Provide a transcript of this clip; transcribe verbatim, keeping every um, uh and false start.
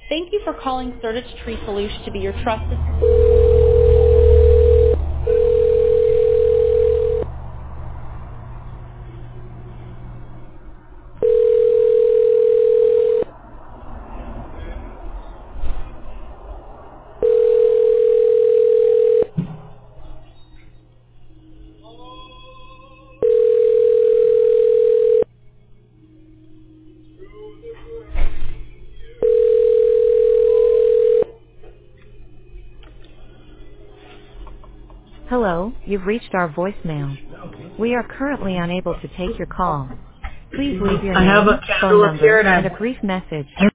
Thank you for calling Certis Tree Solution to be your trusted. Hello, you've reached our voicemail. We are currently unable to take your call. Please leave your I have name, a phone candle up here number, and and a I brief message